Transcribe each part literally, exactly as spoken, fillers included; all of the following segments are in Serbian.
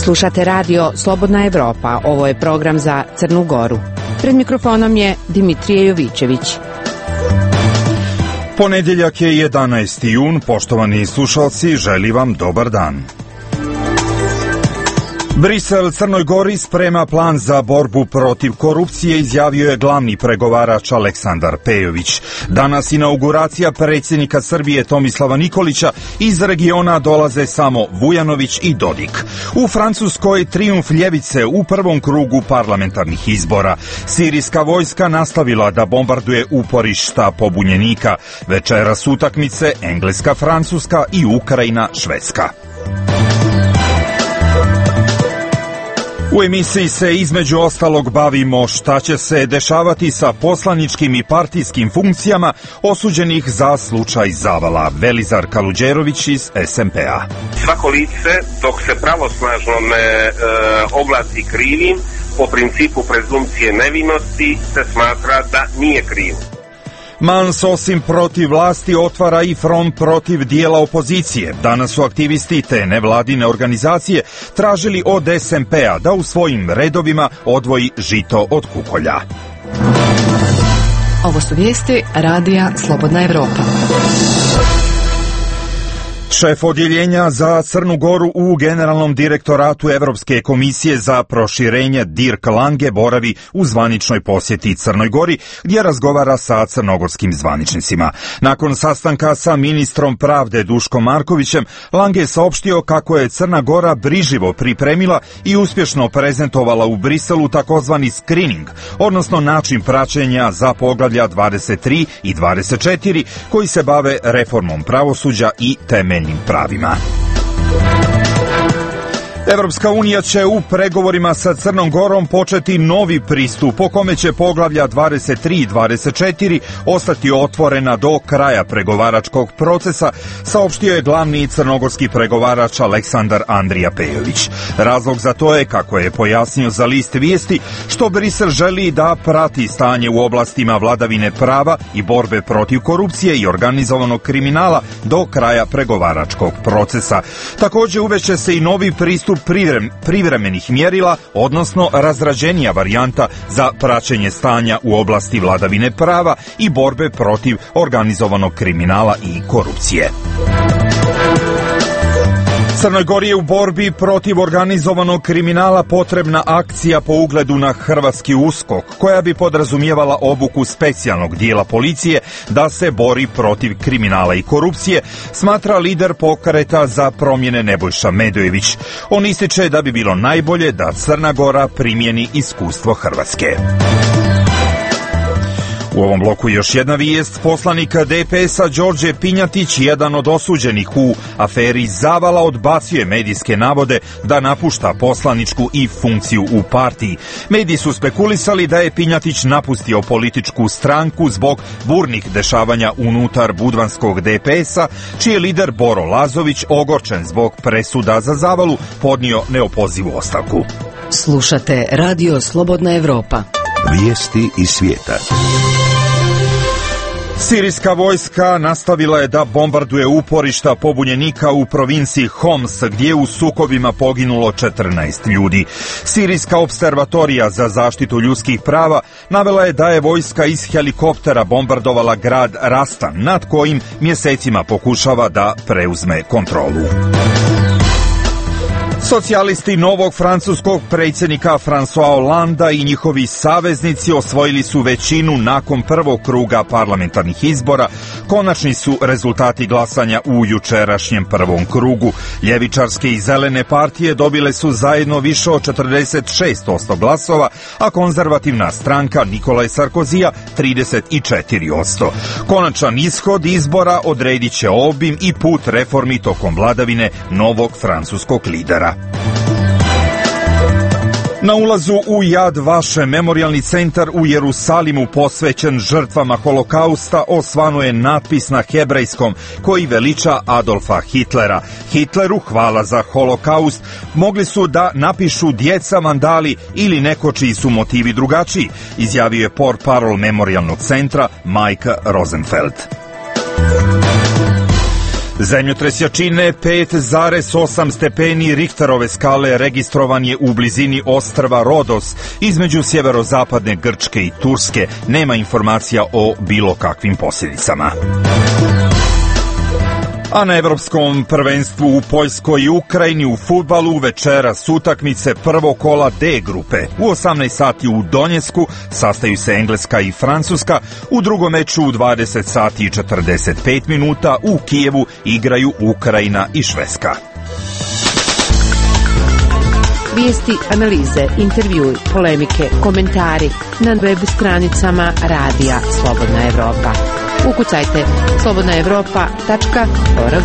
Slušate radio Slobodna Evropa. Ovo je program za Crnu Goru. Pred mikrofonom je Dimitrije Jovićević. Ponedjeljak je jedanaesti jun. Poštovani slušalci, želim vam dobar dan. Brisel Crnoj Gori sprema plan za borbu protiv korupcije, izjavio je glavni pregovarač Aleksandar Pejović. Danas inauguracija predsjednika Srbije Tomislava Nikolića, iz regiona dolaze samo Vujanović i Dodik. U Francuskoj trijumf ljevice u prvom krugu parlamentarnih izbora. Sirijska vojska nastavila da bombarduje uporišta pobunjenika. Večeras utakmice Engleska, Francuska i Ukrajina, Švedska. U emisiji se između ostalog bavimo šta će se dešavati sa poslaničkim i partijskim funkcijama osuđenih za slučaj Zavala. Velizar Kaluđerović iz es em pe a. Svako lice, dok se pravosnažno ne e, oglasi krivim, po principu prezumcije nevinosti se smatra da nije kriv. Mans osim protiv vlasti otvara i front protiv dijela opozicije. Danas su aktivisti te nevladine organizacije tražili od es em pe a da u svojim redovima odvoji žito od kukolja. Ovo su vijesti radija Slobodna Evropa. Šef odjeljenja za Crnu Goru u Generalnom direktoratu Evropske komisije za proširenje Dirk Lange boravi u zvaničnoj posjeti Crnoj Gori, gdje razgovara sa crnogorskim zvaničnicima. Nakon sastanka sa ministrom pravde Duškom Markovićem, Lange je saopštio kako je Crna Gora brižljivo pripremila i uspješno prezentovala u Briselu takozvani screening, odnosno način praćenja za poglavlja dvadeset tri i dvadeset četiri koji se bave reformom pravosuđa i temeljnim pravima. Evropska unija će u pregovorima sa Crnom Gorom početi novi pristup po kome će poglavlja dvadeset tri i dvadeset četiri ostati otvorena do kraja pregovaračkog procesa, saopštio je glavni crnogorski pregovarač Aleksandar Andrija Pejović. Razlog za to je, kako je pojasnio za list vijesti, što Brisel želi da prati stanje u oblastima vladavine prava i borbe protiv korupcije i organizovanog kriminala do kraja pregovaračkog procesa. Također uveće se i novi pristup privremenih mjerila, odnosno razrađenija varijanta za praćenje stanja u oblasti vladavine prava i borbe protiv organizovanog kriminala i korupcije. Crnoj Gori je u borbi protiv organizovanog kriminala potrebna akcija po ugledu na hrvatski USKOK, koja bi podrazumijevala obuku specijalnog dijela policije da se bori protiv kriminala i korupcije, smatra lider pokreta za promjene Nebojša Medojević. On ističe da bi bilo najbolje da Crna Gora primjeni iskustvo Hrvatske. U ovom bloku još jedna vijest. Poslanik de pe es-a Đorđe Pinjatić, jedan od osuđenih u aferi Zavala, odbacio je medijske navode da napušta poslaničku i funkciju u partiji. Mediji su spekulisali da je Pinjatić napustio političku stranku zbog burnih dešavanja unutar budvanskog de pe es-a, čiji je lider Boro Lazović, ogorčen zbog presuda za Zavalu, podnio neopozivu ostavku. Slušate radio Slobodna Evropa. Vijesti iz svijeta. Sirijska vojska nastavila je da bombarduje uporišta pobunjenika u provinciji Homs, gdje je u sukobima poginulo četrnaest ljudi. Sirijska opservatorija za zaštitu ljudskih prava navela je da je vojska iz helikoptera bombardovala grad Rastan, nad kojim mjesecima pokušava da preuzme kontrolu. Socijalisti novog francuskog predsjednika François Hollanda i njihovi saveznici osvojili su većinu nakon prvog kruga parlamentarnih izbora. Konačni su rezultati glasanja u jučerašnjem prvom krugu. Ljevičarske i zelene partije dobile su zajedno više od četrdeset šest posto glasova, a konzervativna stranka Nikolaja Sarkozija trideset četiri posto. Konačan ishod izbora odredit će obim i put reformi tokom vladavine novog francuskog lidera. Na ulazu u Yad Vashem, memorijalni centar u Jerusalimu posvećen žrtvama holokausta, osvano je natpis na hebrejskom koji veliča Adolfa Hitlera. Hitleru hvala za holokaust. Mogli su da napišu djeca, vandali ili neko čiji su motivi drugačiji, izjavio je portparol memorijalnog centra Mike Rosenfeld. Zemljotres jačine pet zarez osam stepeni Richterove skale registrovan je u blizini ostrva Rodos, između sjeverozapadne Grčke i Turske. Nema informacija o bilo kakvim posljedicama. A na evropskom prvenstvu u Poljskoj i Ukrajini u fudbalu večeras utakmice prvog kola D grupe. U osamnaest sati u Donjesku sastaju se Engleska i Francuska, u drugom meču u dvadeset sati i četrdeset pet minuta u Kijevu igraju Ukrajina i Švedska. Vijesti, analize, intervjui, polemike, komentari na web stranicama Radija Slobodna Evropa. Ukucajte slobodna evropa tačka org.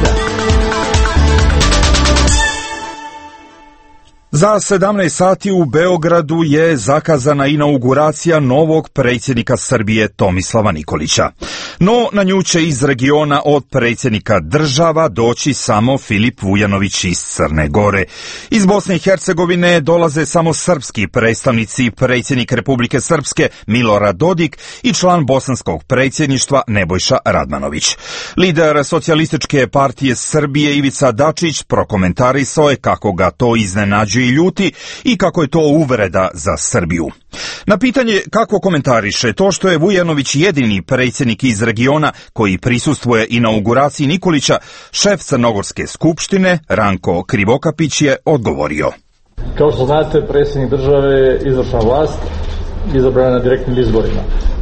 Za sedamnaest sati u Beogradu je zakazana inauguracija novog predsjednika Srbije Tomislava Nikolića. No, na nju će iz regiona od predsjednika država doći samo Filip Vujanović iz Crne Gore. Iz Bosne i Hercegovine dolaze samo srpski predstavnici, predsjednik Republike Srpske Milorad Dodik i član bosanskog predsjedništva Nebojša Radmanović. Lider Socijalističke partije Srbije Ivica Dačić prokomentarisao je kako ga to iznenađuje i ljuti i kako je to uvreda za Srbiju. Na pitanje kako komentariše to što je Vujanović jedini predsjednik iz regiona koji prisustvuje inauguraciji Nikolića, šef Crnogorske skupštine Ranko Krivokapić je odgovorio. Kao što znate, predsjednik države je izvršna vlast, izabrana na direktnim izborima.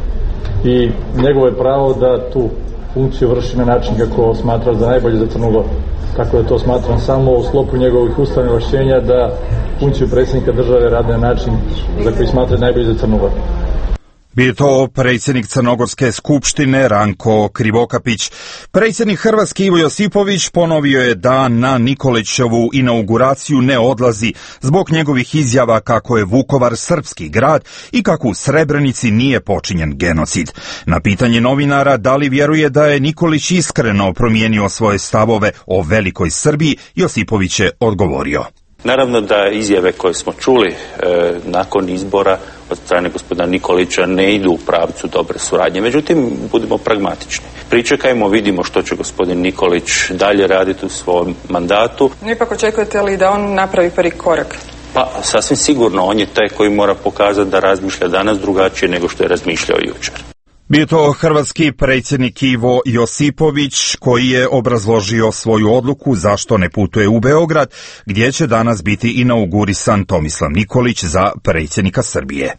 I njegovo je pravo da tu funkciju vrši na način kako smatra za najbolje za Crnu Goru. Tako da to smatram samo u sklopu njegovih ustavnih ovlašćenja da funkciju predsjednika države radi na način za koji smatra najbolje za Crnu Goru. Bio to predsjednik Crnogorske skupštine Ranko Krivokapić. Predsjednik Hrvatske Ivo Josipović ponovio je da na Nikolićevu inauguraciju ne odlazi zbog njegovih izjava kako je Vukovar srpski grad i kako u Srebrenici nije počinjen genocid. Na pitanje novinara da li vjeruje da je Nikolić iskreno promijenio svoje stavove o velikoj Srbiji, Josipović je odgovorio. Naravno da izjave koje smo čuli e, nakon izbora od strane gospodina Nikolića ne idu u pravcu dobre suradnje. Međutim, budimo pragmatični. Pričekajmo, vidimo što će gospodin Nikolić dalje raditi u svom mandatu. Ipak očekujete li da on napravi prvi korak? Pa, sasvim sigurno, on je taj koji mora pokazati da razmišlja danas drugačije nego što je razmišljao jučer. Bio to hrvatski predsjednik Ivo Josipović koji je obrazložio svoju odluku zašto ne putuje u Beograd, gdje će danas biti inaugurisan Tomislav Nikolić za predsjednika Srbije.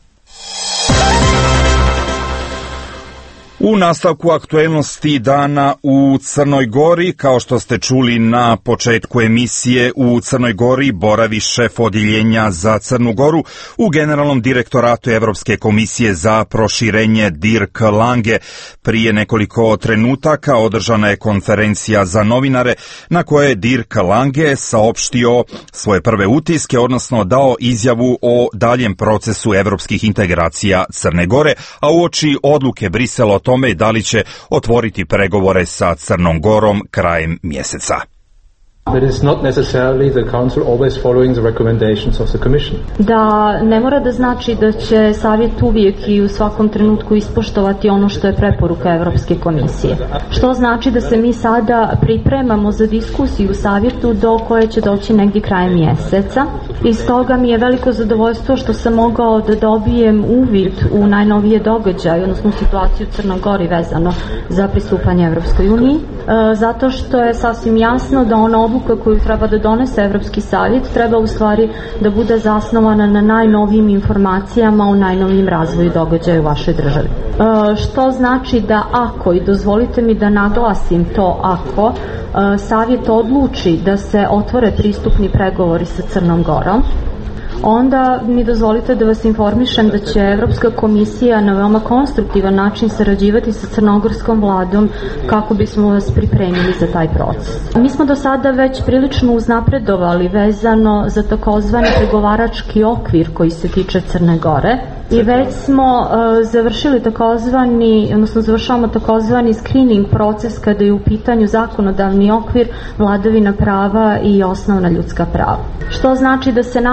U nastavku aktuelnosti dana u Crnoj Gori, kao što ste čuli na početku emisije, u Crnoj Gori boravi šef odjeljenja za Crnu Goru u Generalnom direktoratu Evropske komisije za proširenje Dirk Lange. Prije nekoliko trenutaka održana je konferencija za novinare na kojoj je Dirk Lange saopštio svoje prve utiske, odnosno dao izjavu o daljem procesu evropskih integracija Crne Gore, a uoči odluke Brisela o tome da li će otvoriti pregovore sa Crnom Gorom krajem mjeseca. It is not necessarily the council always following the recommendations of the commission. Da ne mora da znači da će savjet uvijek i u svakom trenutku ispoštovati ono što je preporuka Evropske komisije. Što znači da se mi sada pripremamo za diskusiju u savjetu do koje će doći negdje krajem mjeseca. I stoga mi je veliko zadovoljstvo što sam mogao da dobijem uvid u najnovije događaje, odnosno situaciju u Crnoj Gori vezano za pristupanje Evropskoj uniji. E, zato što je sasvim jasno da ona odluka koju treba da donese Evropski savjet treba u stvari da bude zasnovana na najnovijim informacijama o najnovijim razvoju događaja u vašoj državi. E, što znači da ako, i dozvolite mi da naglasim to ako, e, savjet odluči da se otvore pristupni pregovori sa Crnom Gorom, onda mi dozvolite da vas informišem da će Evropska komisija na veoma konstruktivan način sarađivati sa crnogorskom vladom kako bismo vas pripremili za taj proces. Mi smo do sada već prilično uznapredovali vezano za takozvani pregovarački okvir koji se tiče Crne Gore i već smo uh, završili takozvani, odnosno završavamo takozvani screening proces kada je u pitanju zakonodavni okvir, vladavina prava i osnovna ljudska prava. Što znači da se nadamo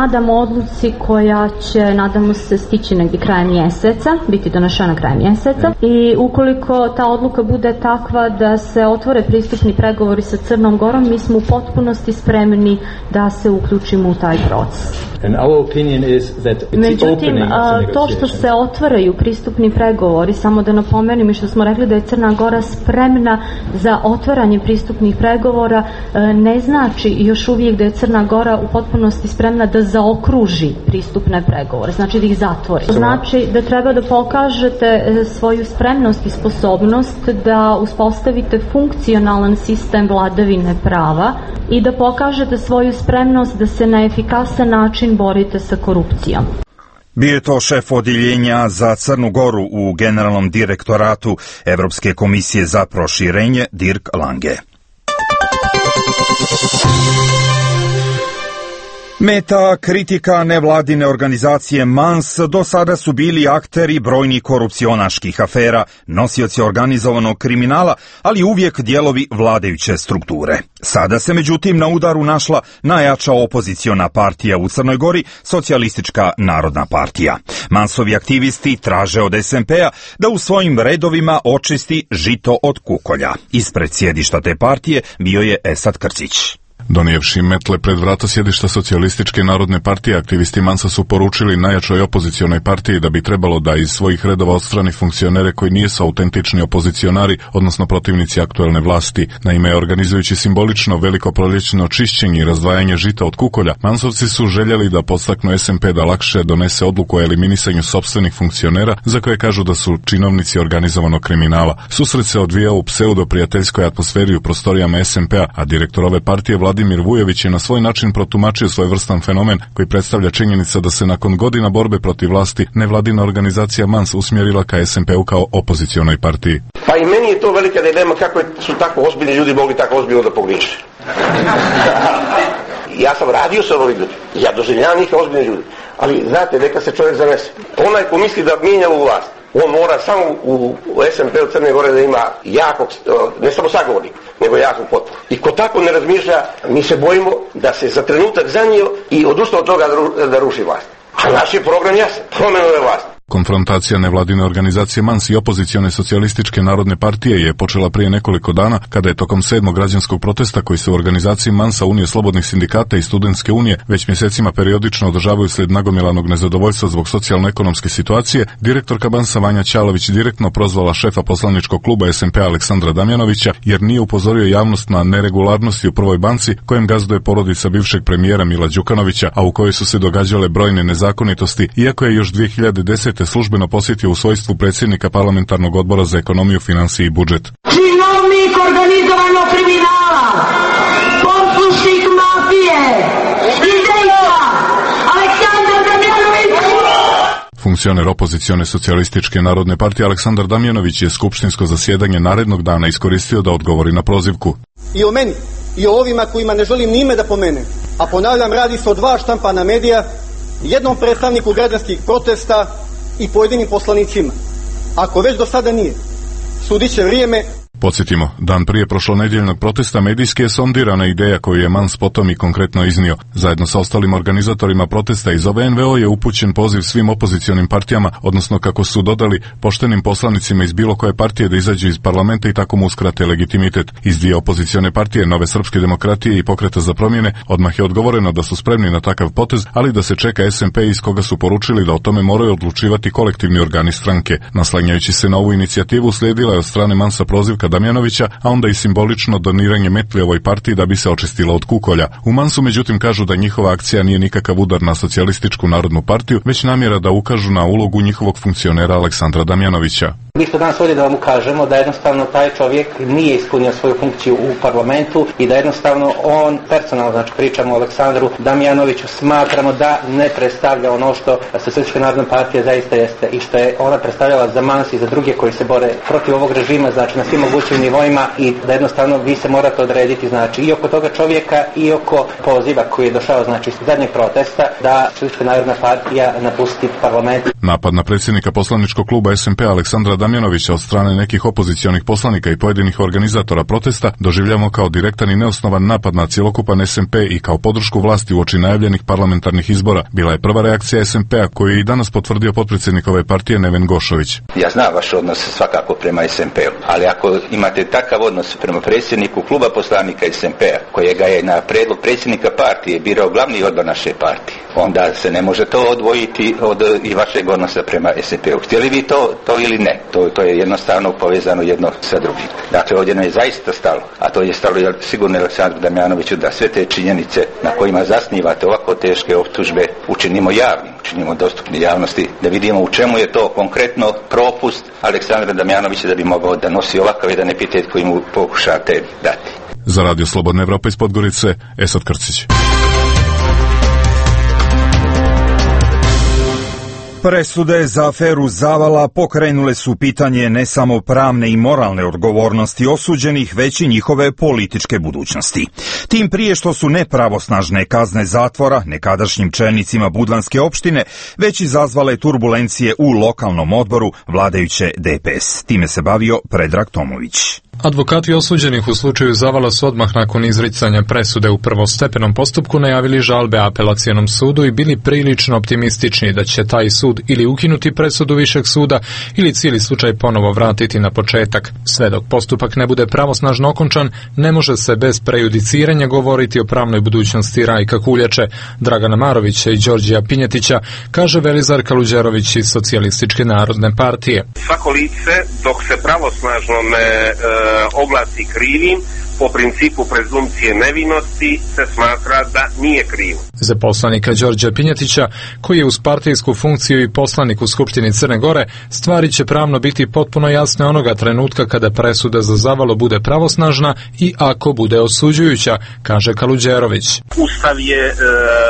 odluci koja će, nadamo se, stići negdje krajem mjeseca, biti donešena krajem mjeseca, i ukoliko ta odluka bude takva da se otvore pristupni pregovori sa Crnom Gorom, mi smo u potpunosti spremni da se uključimo u taj proces. Međutim, to što se otvaraju pristupni pregovori, samo da napomenem i što smo rekli da je Crna Gora spremna za otvaranje pristupnih pregovora, ne znači još uvijek da je Crna Gora u potpunosti spremna da zaokruži pristupne pregovore, znači da ih zatvori. Znači da treba da pokažete svoju spremnost i sposobnost da uspostavite funkcionalan sistem vladavine prava i da pokažete svoju spremnost da se na efikasan način borite sa korupcijom. Bio je to šef odjeljenja za Crnu Goru u Generalnom direktoratu Evropske komisije za proširenje Dirk Lange. Meta kritika nevladine organizacije M A N S do sada su bili akteri brojnih korupcionaških afera, nosioci organizovanog kriminala, ali uvijek dijelovi vladajuće strukture. Sada se međutim na udaru našla najjača opoziciona partija u Crnoj Gori, Socijalistička narodna partija. Mansovi aktivisti traže od S N P-a da u svojim redovima očisti žito od kukolja. Ispred sjedišta te partije bio je Esad Krcić. Donijevši metle pred vrata sjedišta Socijalističke narodne partije, aktivisti Mansa su poručili najjačoj opozicionoj partiji da bi trebalo da iz svojih redova odstrani funkcionere koji nisu autentični opozicionari, odnosno protivnici aktuelne vlasti. Naime, organizujući simbolično veliko proljećno čišćenje i razdvajanje žita od kukolja, Mansovci su željeli da podstaknu S N P da lakše donese odluku o eliminisanju sopstvenih funkcionera za koje kažu da su činovnici organizovanog kriminala. Susret se odvijao u pseudo-prijateljskoj atmosferi u prostorijama S N P-a, a direktor ove partije Vladimir Vujović je na svoj način protumačio svojevrstan fenomen koji predstavlja činjenica da se nakon godina borbe protiv vlasti nevladina organizacija M A N S usmjerila ka S N P-u kao opozicionoj partiji. Pa i meni je to velika dilema kako su tako ozbiljni ljudi mogli tako ozbiljno da pogriješe. Ja sam radio sa ovim ljudi, ja doživljavam njih ozbiljni ljudi, ali znate, neka se čovjek zanese. Onaj ko misli da mijenja u vlast, on mora samo u, u S N P-u Crne Gore da ima jakog, ne samo sagovornik, nego jakog potporu. I ko tako ne razmišlja, mi se bojimo da se za trenutak zanio i odustao od toga da, da ruši vlast. A naš je program jasan, promjena ove vlasti. Konfrontacija nevladine organizacije M A N S i opozicione Socijalističke narodne partije je počela prije nekoliko dana kada je tokom sedmog građanskog protesta koji se u organizaciji M A N S-a Unije slobodnih sindikata i Studentske unije već mjesecima periodično održavaju slijed nagomilanog nezadovoljstva zbog socijalno-ekonomske situacije, direktorka M A N S-a Vanja Ćalović direktno prozvala šefa poslaničkog kluba S N P-a Aleksandra Damjanovića jer nije upozorio javnost na neregularnosti u Prvoj banci kojem gazduje porodica bivšeg premijera Mila Đukanovića, a u kojoj su se događale brojne nezakonitosti, iako je još dvije hiljade desete službeno posjetio u svojstvu predsjednika parlamentarnog odbora za ekonomiju, financije i budžet. Činovnik organizovanog kriminala, poslušnik mafije, izdajca, Aleksandar Damjanović. Funkcioner opozicione Socijalističke narodne partije Aleksandar Damjanović je skupštinsko zasjedanje narednog dana iskoristio da odgovori na prozivku. I o meni, i o ovima kojima ne želim ni ime da pomenem, a ponavljam, radi se o dva štampana medija, jednom predstavniku građanskih protesta i pojedinim poslanicima. Ako već do sada nije, sudit će vrijeme. Podsjetimo, dan prije prošlonedjeljnog protesta medijski je sondirana ideja koju je M A N S potom i konkretno iznio. Zajedno sa ostalim organizatorima protesta iz O V N V O je upućen poziv svim opozicionim partijama, odnosno kako su dodali poštenim poslanicima iz bilo koje partije da izađu iz parlamenta i tako mu uskrate legitimitet. Iz dvije opozicione partije, Nove srpske demokratije i Pokreta za promjene, odmah je odgovoreno da su spremni na takav potez, ali da se čeka S N P iz koga su poručili da o tome moraju odlučivati kolektivni organi stranke. Naslanjajući se na ovu inicijativu slijedila je od strane M A N S-a prozivka Damjanovića, a onda i simbolično doniranje metli ovoj partiji da bi se očistila od kukolja. U M A N S-u međutim kažu da njihova akcija nije nikakav udar na Socijalističku narodnu partiju, već namjera da ukažu na ulogu njihovog funkcionera Aleksandra Damjanovića. Mi smo danas ovdje da vam ukažemo da jednostavno taj čovjek nije ispunio svoju funkciju u parlamentu i da jednostavno on personalno, znači pričamo o Aleksandru Damjanoviću, smatramo da ne predstavlja ono što Socijalistička narodna partija zaista jeste i što je ona predstavljala za M A N S i za druge koji se bore protiv ovog režima, znači na svim mogućim nivoima, i da jednostavno vi se morate odrediti, znači i oko toga čovjeka i oko poziva koji je došao, znači iz zadnjeg protesta da Socijalistička narodna partija napusti parlament. Napad na predsjednika poslaničkog kluba S N P Aleksandra Damjanovića od strane nekih opozicionih poslanika i pojedinih organizatora protesta doživljamo kao direktan i neosnovan napad na cjelokupan S N P i kao podršku vlasti uoči najavljenih parlamentarnih izbora. Bila je prva reakcija S N P-a koju je i danas potvrdio potpredsjednik ove partije Neven Gošović. Ja znam vaš odnos svakako prema S N P-u, ali ako imate takav odnos prema predsjedniku kluba poslanika S N P-a, kojega je na predlog predsjednika partije birao glavni odbor naše partije, onda se ne može to odvojiti od i vašeg odnosa prema S N P-u. Htjeli vi to, to ili ne? To, to je jednostavno povezano jedno sa drugim. Dakle, ovdje nam je zaista stalo, a to je stalo sigurno Aleksandru Damjanoviću, da sve te činjenice na kojima zasnivate ovako teške optužbe učinimo javnim, učinimo dostupni javnosti, da vidimo u čemu je to konkretno propust Aleksandra Damjanovića da bi mogao da nosi ovakav jedan epitet koji mu pokušate dati. Za Radio Slobodna Evropa iz Podgorice, Esad Krcić. Presude za aferu Zavala pokrenule su pitanje ne samo pravne i moralne odgovornosti osuđenih, već i njihove političke budućnosti. Tim prije što su nepravosnažne kazne zatvora nekadašnjim čelnicima Budvanske opštine već izazvale turbulencije u lokalnom odboru vladajuće D P S. Time se bavio Predrag Tomović. Advokati osuđenih u slučaju Zavala su odmah nakon izricanja presude u prvostepenom postupku najavili žalbe apelacionom sudu i bili prilično optimistični da će taj sud ili ukinuti presudu višeg suda ili cijeli slučaj ponovo vratiti na početak. Sve dok postupak ne bude pravosnažno okončan, ne može se bez prejudiciranja govoriti o pravnoj budućnosti Rajka Kuljače, Dragana Marovića i Đorđija Pinjetića, kaže Velizar Kaluđerović iz Socijalističke narodne partije. Svako lice dok se pravosnažno ne e, oglasi krivim, po principu prezumcije nevinosti se smatra da nije kriv. Za poslanika Đorđa Pinjetića, koji je uz partijsku funkciju i poslanik u Skupštini Crne Gore, stvari će pravno biti potpuno jasne onoga trenutka kada presuda za Zavalo bude pravosnažna i ako bude osuđujuća, kaže Kaluđerović. Ustav je e,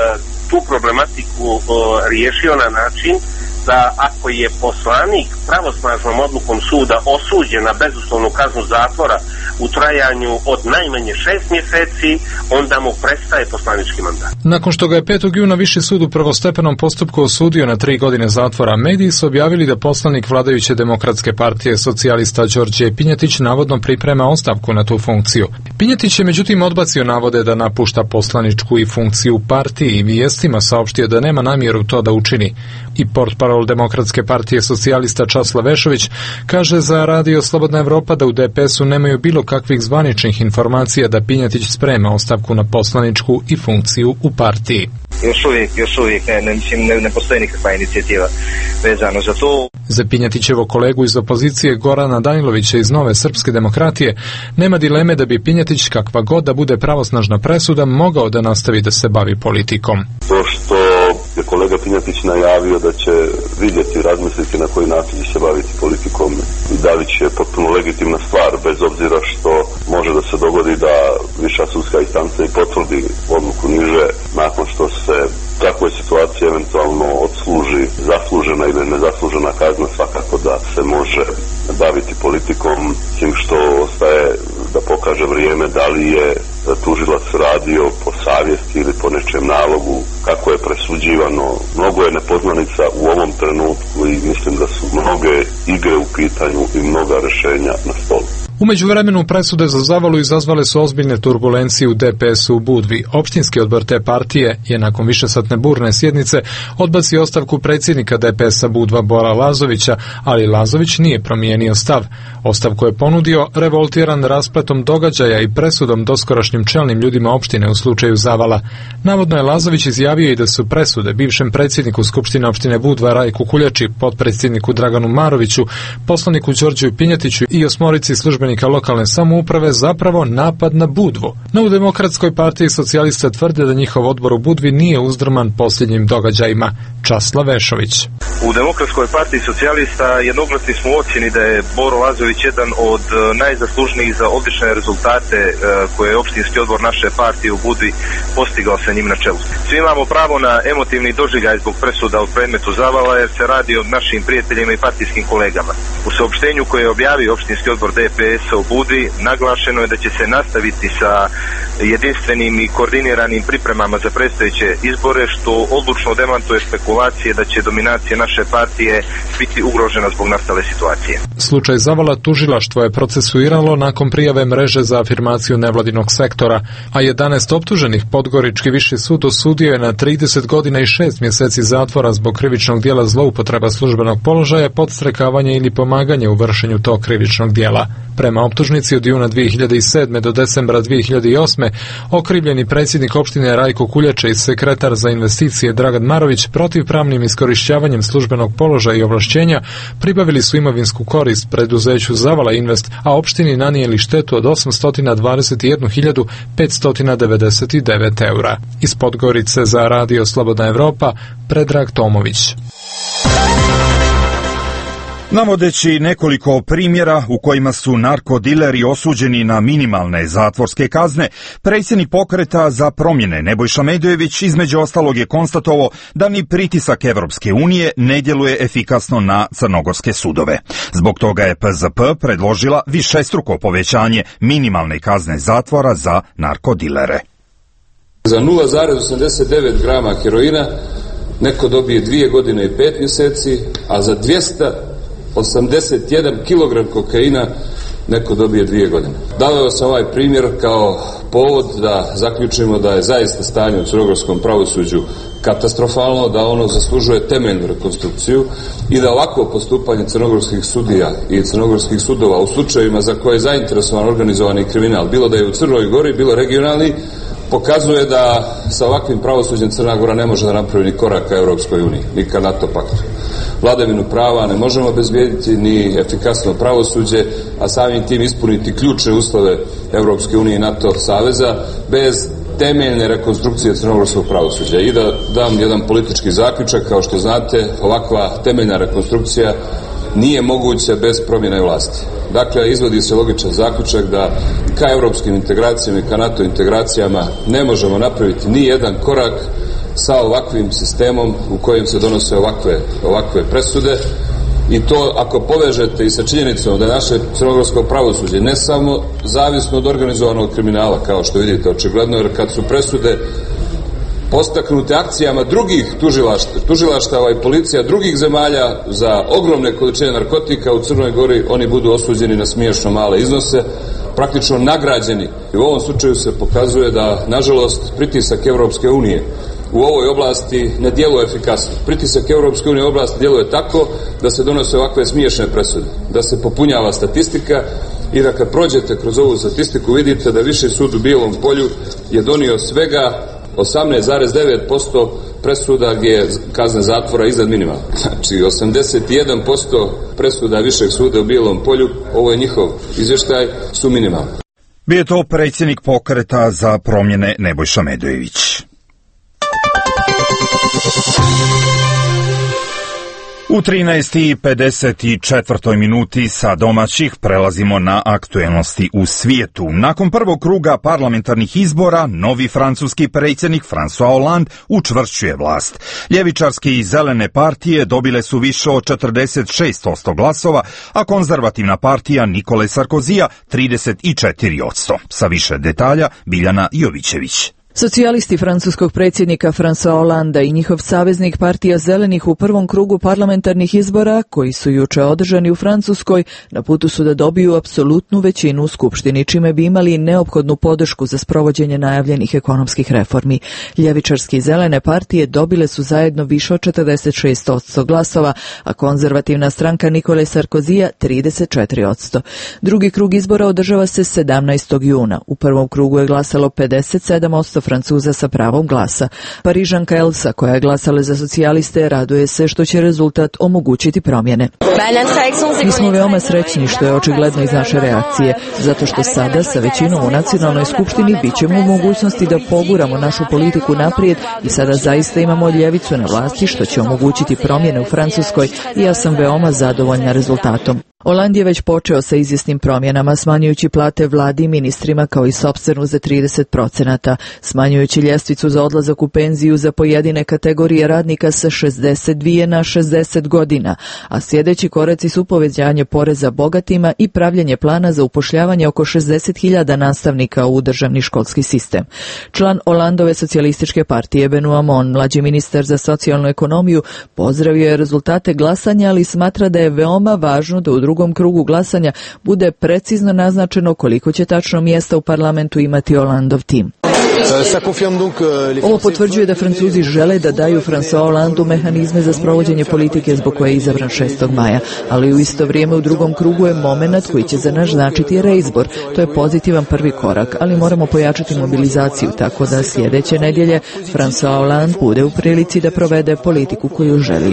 tu problematiku e, riješio na način da ako je poslanik pravosnažnom odlukom suda osuđen na bezuslovnu kaznu zatvora u trajanju od najmanje šest mjeseci, onda mu prestaje poslanički mandat. Nakon što ga je petog juna Viši sud u prvostepenom postupku osudio na tri godine zatvora, mediji su objavili da poslanik vladajuće Demokratske partije socijalista Đorđe Pinjetić navodno priprema ostavku na tu funkciju. Pinjetić je međutim odbacio navode da napušta poslaničku i funkciju u partiji i vijestima saopštio da nema namjeru to da učini. I portparol Demokratske partije socijalista Časlav Vešović kaže za Radio Slobodna Evropa da u D P S-u nemaju bilo kakvih zvaničnih informacija da Pinjetić sprema ostavku na poslaničku i funkciju u partiji. Još uvijek, još uvijek ne, ne, ne, ne postoji nikakva inicijativa vezano za to. Za Pinjetićevo kolegu iz opozicije Gorana Danilovića iz Nove srpske demokratije nema dileme da bi Pinjetić, kakva god da bude pravosnažna presuda, mogao da nastavi da se bavi politikom. To što je kolega Pinjetić najavio da će vidjeti, razmisliti na koji način će se baviti politikom i da li će potpuno legitimna stvar, bez obzira što može da se dogodi da viša sudska instanca i potvrdi odluku niže nakon što se takvoj situaciji eventualno odsluži zaslužena ili nezaslužena kazna, svakako da se može baviti politikom, tim što ostaje da pokaže vrijeme da li je tužilac radio po savjesti ili po nečijem nalogu, kako je presuđivano. Mnogo je nepoznanica u ovom trenutku i mislim da su mnoge igre u pitanju i mnoga rješenja na stolu. U međuvremenu presude za Zavalu izazvale su ozbiljne turbulencije u D P S-u u Budvi. Opštinski odbor te partije je nakon višesatne burne sjednice odbacio ostavku predsjednika D P S-a Budva Bora Lazovića, ali Lazović nije promijenio stav. Ostavku je ponudio revoltiran raspletom događaja i presudom doskorašnjim čelnim ljudima opštine u slučaju Zavala. Navodno je Lazović izjavio i da su presude bivšem predsjedniku Skupštine opštine Budva Rajku Kuljači, potpredsjedniku Draganu Maroviću, poslaniku Đorđu Pinjetiću i osmorici službenika lokalne samouprave zapravo napad na Budvu. No u Demokratskoj partiji socijalista tvrde da njihov odbor u Budvi nije uzdrman posljednjim događajima. Časlav Vešović. U Demokratskoj partiji socijalista jednoglasni smo u ocjeni da je Boro Lazović jedan od najzaslužnijih za odlične rezultate koje je opštinski odbor naše partije u Budvi postigao sa njim na čelu. Svi imamo pravo na emotivni doživljaj zbog presuda u predmetu Zavala, jer se radi o našim prijateljima i partijskim kolegama. U saopštenju koje je objavio opštinski odbor D P S u Budvi naglašeno je da će se nastaviti sa jedinstvenim i koordiniranim pripremama za predstojeće izbore, što odlučno demantuje spekulacije da će dominacija naše naše partije biti ugrožena zbog nastale situacije. Slučaj Zavala tužilaštvo je procesuiralo nakon prijave mreže za afirmaciju nevladinog sektora, a jedanaest optuženih Podgorički viši sud osudio je na trideset godina i šest mjeseci zatvora zbog krivičnog djela zloupotreba službenog položaja, podstrekavanje ili pomaganje u vršenju tog krivičnog djela. Prema optužnici od juna dvije hiljade sedme do decembra dvije hiljade osme okrivljeni predsjednik opštine Rajko Kuljače i sekretar za investicije Dragan Marović protivpravnim iskorišćavanjem službenog položaja i ovlašćenja pribavili su imovinsku korist preduzeću Zavala Invest, a opštini nanijeli štetu od osamsto dvadeset jednu hiljadu petsto devedeset devet eura. Iz Podgorice za Radio Slobodna Evropa, Predrag Tomović. Navodeći nekoliko primjera u kojima su narkodileri osuđeni na minimalne zatvorske kazne, predsjednik Pokreta za promjene Nebojša Medojević između ostalog je konstatovao da ni pritisak Evropske unije ne djeluje efikasno na crnogorske sudove. Zbog toga je P Z P predložila višestruko povećanje minimalne kazne zatvora za narkodilere. Za nula zarez osamdeset devet grama heroina neko dobije dvije godine i pet mjeseci, a za dvjesto osamdeset jedan kilogram kokaina neko dobije dvije godine. Davao sam ovaj primjer kao povod da zaključimo da je zaista stanje u crnogorskom pravosuđu katastrofalno, da ono zaslužuje temeljnu rekonstrukciju i da ovakvo postupanje crnogorskih sudija i crnogorskih sudova u slučajevima za koje je zainteresovan organizovani kriminal, bilo da je u Crnoj Gori, bilo regionalni, pokazuje da sa ovakvim pravosuđem Crna Gora ne može da napravi ni korak ka Europskoj uniji, ni ka NATO paktu. Vladavinu prava ne možemo obezbijediti, ni efikasno pravosuđe, a samim tim ispuniti ključne uslove Europske unije i NATO saveza bez temeljne rekonstrukcije crnogorskog pravosuđa. I da dam jedan politički zaključak, kao što znate, ovakva temeljna rekonstrukcija nije moguća bez promjene vlasti. Dakle, izvodi se logičan zaključak da ka europskim integracijama i ka NATO integracijama ne možemo napraviti ni jedan korak sa ovakvim sistemom u kojem se donose ovakve, ovakve presude. I to ako povežete i sa činjenicom da je naše crnogorsko pravosuđe ne samo zavisno od organizovanog kriminala, kao što vidite očigledno, jer kad su presude postaknute akcijama drugih tužilaštava, tužilaštava i policija drugih zemalja za ogromne količine narkotika u Crnoj Gori, oni budu osuđeni na smiješno male iznose, praktično nagrađeni. I u ovom slučaju se pokazuje da, nažalost, pritisak Evropske unije u ovoj oblasti ne djeluje efikasno. Pritisak Evropske unije u oblasti djeluje tako da se donose ovakve smiješne presude, da se popunjava statistika i da kad prođete kroz ovu statistiku vidite da Viši sud u Bijelom Polju je donio svega osamnaest zarez devet posto presuda gdje je kazna zatvora iznad minimala. Znači osamdeset jedan posto presuda Višeg suda u Bijelom Polju, ovo je njihov izvještaj, su minimalne. Bio je to predsjednik Pokreta za promjene Nebojša Medojević. U trinaest i pedeset četvrtoj minuti sa domaćih prelazimo na aktuelnosti u svijetu. Nakon prvog kruga parlamentarnih izbora, novi francuski predsjednik François Hollande učvršćuje vlast. Ljevičarske i zelene partije dobile su više od četrdeset šest posto glasova, a konzervativna partija Nikole Sarkozija trideset četiri posto. Sa više detalja Biljana Jovićević. Socijalisti francuskog predsjednika François Hollanda i njihov saveznik partija zelenih u prvom krugu parlamentarnih izbora, koji su juče održani u Francuskoj, na putu su da dobiju apsolutnu većinu u Skupštini, čime bi imali neophodnu podršku za sprovođenje najavljenih ekonomskih reformi. Ljevičarske i zelene partije dobile su zajedno više od četrdeset šest posto glasova, a konzervativna stranka Nikole Sarkozija trideset četiri posto. Drugi krug izbora održava se sedamnaestog juna. U prvom krugu je glasalo pedeset sedam posto Francuza sa pravom glasa. Parižanka Elsa, koja je glasala za socijaliste, raduje se što će rezultat omogućiti promjene. Mi smo veoma srećni, što je očigledno iz naše reakcije, zato što sada sa većinom u nacionalnoj skupštini bit ćemo u mogućnosti da poguramo našu politiku naprijed i sada zaista imamo ljevicu na vlasti, što će omogućiti promjene u Francuskoj i ja sam veoma zadovoljna rezultatom. Holand je već počeo sa izvjesnim promjenama, smanjujući plate vladi i ministrima kao i sopstvenu za trideset procenata, smanjujući ljestvicu za odlazak u penziju za pojedine kategorije radnika sa šezdeset dvije na šezdeset godina, a sljedeći koraci su povećanje poreza bogatima i pravljenje plana za upošljavanje oko šezdeset hiljada nastavnika u državni školski sistem. Član Holandove socijalističke partije Benoît Hamon, mlađi ministar za socijalnu ekonomiju, pozdravio je rezultate glasanja, ali smatra da je veoma važno da u drugom krugu glasanja bude precizno naznačeno koliko će tačno mjesta u parlamentu imati Holandov tim. Ovo potvrđuje da Francuzi žele da daju François Hollandu mehanizme za sprovođenje politike zbog koje je izabran šestog maja, ali u isto vrijeme u drugom krugu je moment koji će za naš značiti reizbor. To je pozitivan prvi korak, ali moramo pojačati mobilizaciju tako da sljedeće nedjelje François Hollande bude u prilici da provede politiku koju želi.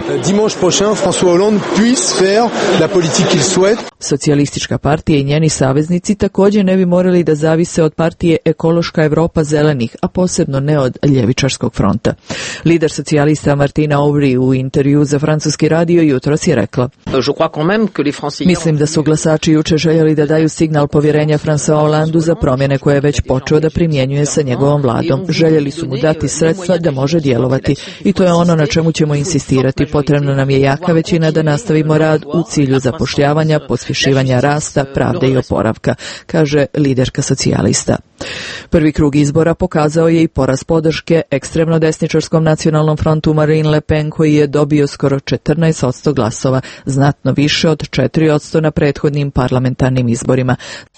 Socijalistička partija i njeni saveznici također ne bi morali da zavise od partije Ekološka Evropa zelenih, a posebno ne od ljevičarskog fronta. Lider socijalista Martina Aubry u intervju za francuski radio jutros je rekla: Mislim da su glasači juče željeli da daju signal povjerenja François Hollandu za promjene koje je već počeo da primjenjuje sa njegovom vladom. Željeli su mu dati sredstva da može djelovati i to je ono na čemu ćemo insistirati. Potrebna nam je jaka većina da nastavimo rad u cilju zapošljavanja, pospješivanja rasta, pravde i oporavka, kaže liderka socijalista. Prvi krug izbora pokazao je i porast podrške ekstremno desničarskom nacionalnom frontu Marine Le Pen, koji je dobio skoro četrnaest posto glasova, znatno više od četiri posto na prethodnim parlamentarnim izborima.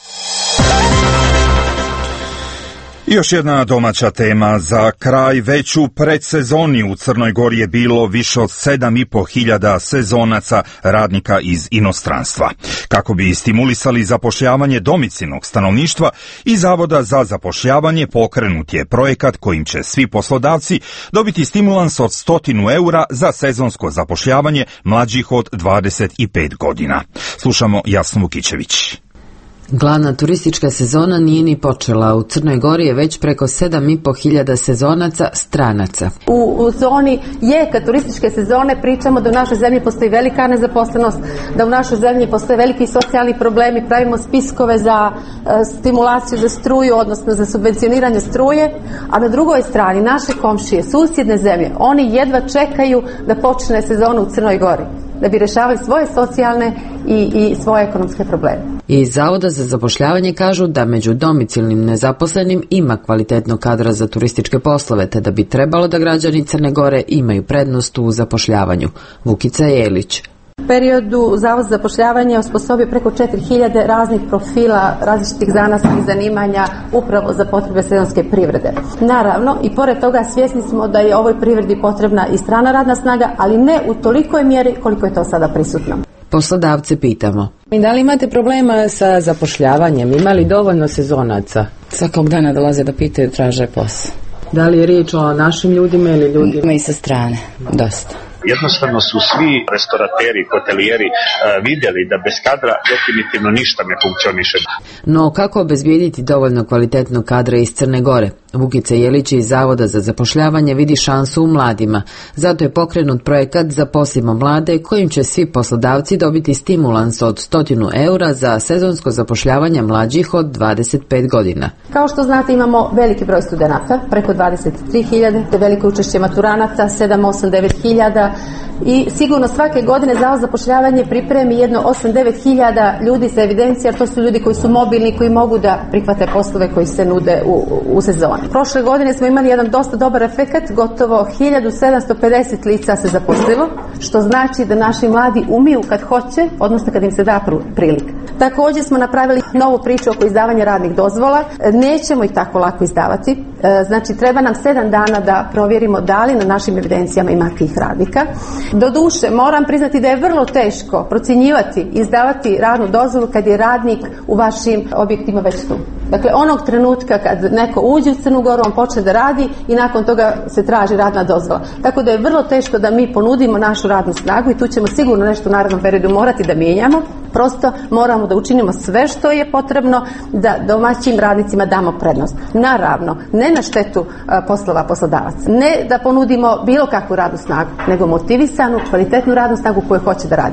Još jedna domaća tema za kraj. Već u predsezoni u Crnoj Gori je bilo više od sedam i po hiljada sezonaca radnika iz inostranstva. Kako bi stimulisali zapošljavanje domicilnog stanovništva i Zavoda za zapošljavanje, pokrenut je projekat kojim će svi poslodavci dobiti stimulans od stotinu eura za sezonsko zapošljavanje mlađih od dvadeset pet godina. Slušamo Jasnu Vukićević. Glavna turistička sezona nije ni počela. U Crnoj Gori je već preko sedam i po hiljada sezonaca stranaca. U, u zoni jeka turističke sezone pričamo da u našoj zemlji postoji velika nezaposlenost, da u našoj zemlji postoje veliki socijalni problemi, pravimo spiskove za e, stimulaciju za struju, odnosno za subvencioniranje struje, a na drugoj strani naše komšije, susjedne zemlje, oni jedva čekaju da počne sezona u Crnoj Gori, da bi rješavali svoje socijalne i, i svoje ekonomske probleme. Iz Zavoda za zapošljavanje kažu da među domicilnim nezaposlenim ima kvalitetnog kadra za turističke poslove, te da bi trebalo da građani Crne Gore imaju prednost u zapošljavanju. Vukica Jelić. U periodu Zavod za zapošljavanje osposobio preko četiri hiljade raznih profila, različitih zanatskih zanimanja upravo za potrebe sezonske privrede. Naravno, i pored toga svjesni smo da je ovoj privredi potrebna i strana radna snaga, ali ne u tolikoj mjeri koliko je to sada prisutno. Poslodavce pitamo. Da li imate problema sa zapošljavanjem? Ima li dovoljno sezonaca? Svakog dana dolaze da pitaju, traže posao. Da li je riječ o našim ljudima ili ljudima i sa strane? Dosta. Jednostavno su svi restorateri, hotelijeri uh, vidjeli da bez kadra definitivno ništa ne funkcioniše. No kako obezbijediti dovoljno kvalitetnog kadra iz Crne Gore? Vukica Jelić iz Zavoda za zapošljavanje vidi šansu u mladima. Zato je pokrenut projekat Zaposlimo mlade, kojim će svi poslodavci dobiti stimulans od stotinu eura za sezonsko zapošljavanje mlađih od dvadeset pet godina. Kao što znate, imamo veliki broj studenata, preko dvadeset tri hiljade, te veliko učešće maturanata, sedam, osam, devet hiljada, i sigurno svake godine Zavod za zapošljavanje pripremi jedno osam, devet hiljada ljudi za evidenciju, jer to su ljudi koji su mobilni, koji mogu da prihvate poslove koji se nude u, u sezoni. Prošle godine smo imali jedan dosta dobar efekat, gotovo hiljadu sedamsto pedeset lica se zaposlilo, što znači da naši mladi umiju kad hoće, odnosno kad im se da prilika. Također smo napravili novu priču oko izdavanja radnih dozvola. Nećemo ih tako lako izdavati. Znači, treba nam sedam dana da provjerimo da li na našim evidencijama ima tih radnika. Doduše, moram priznati da je vrlo teško procjenjivati i izdavati radnu dozvolu kad je radnik u vašim objektima već tu. Dakle, onog trenutka kad neko uđe u Crnu Goru, on počne da radi i nakon toga se traži radna dozvola. Tako da je vrlo teško da mi ponudimo našu radnu snagu i tu ćemo sigurno nešto u narednom periodu morati da mijenjamo. Prosto moramo da učinimo sve što je potrebno da domaćim radnicima damo prednost. Naravno, ne na štetu poslova poslodavaca. Ne da ponudimo bilo kakvu radnu snagu, nego motivisanu, kvalitetnu radnu snagu koju hoće da radi.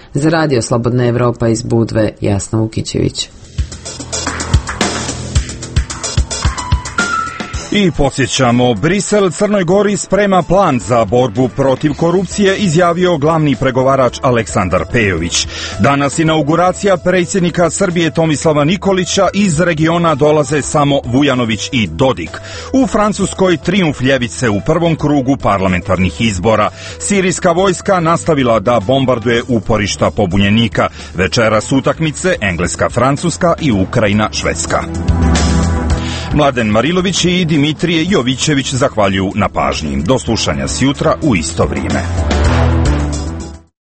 Za Radio Slobodna Evropa iz Budve, Jasna Vukićević. I podsjećamo, Brisel Crnoj Gori sprema plan za borbu protiv korupcije, izjavio glavni pregovarač Aleksandar Pejović. Danas inauguracija predsjednika Srbije Tomislava Nikolića, iz regiona dolaze samo Vujanović i Dodik. U Francuskoj trijumf ljevice u prvom krugu parlamentarnih izbora. Sirijska vojska nastavila da bombarduje uporišta pobunjenika. Večeras utakmice Engleska-Francuska i Ukrajina-Švedska. Mladen Marilović i Dimitrije Jovićević zahvaljuju na pažnji. Do slušanja sjutra u isto vrijeme.